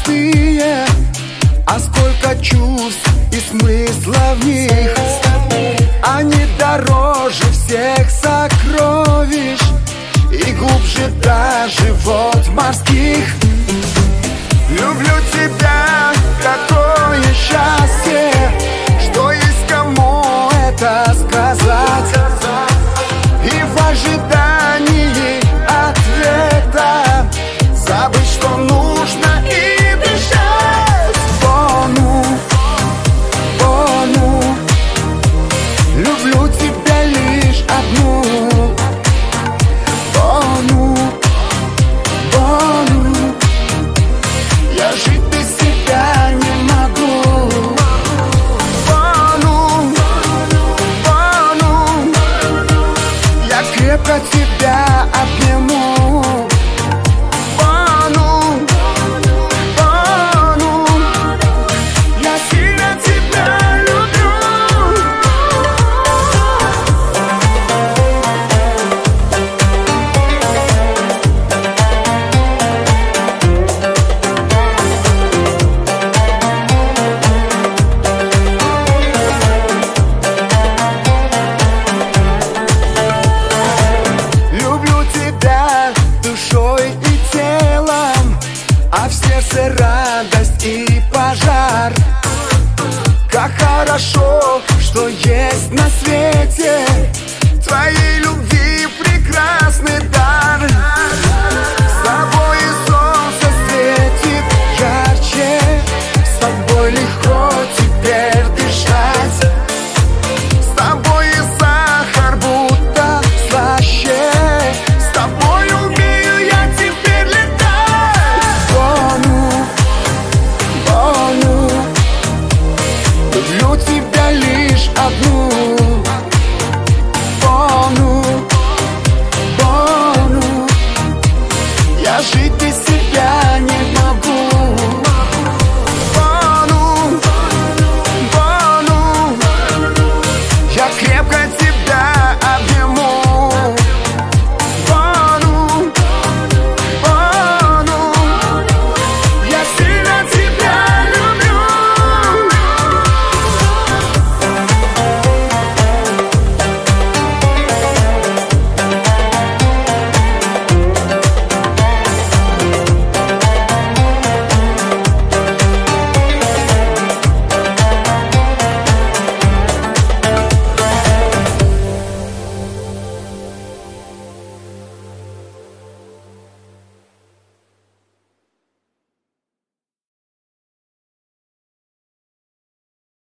простые, а сколько чувств и смысла в них. Они дороже всех сокровищ и глубже даже вод морских. Люблю тебя, какое счастье, что есть кому это сказать. И в ожидании ответа забыть, что нужно, и дышать. Бону, Бону, люблю тебя лишь одну. Бону, Бону, я жить без тебя не могу. Бону, Бону, я крепко тебя обниму. Бону, Бону, я сильно тебя люблю. Люблю тебя душой и телом, а в сердце радость и пожар. Как хорошо, что есть на свете твоей любви прекрасный дар. С тобой и солнце светит ярче, с тобой легко теперь дышать. С тобой и сахар будто слаще, с тобой умею я теперь летать. Бону, Бону, люблю тебя лишь одну. Бону, Бону, я жить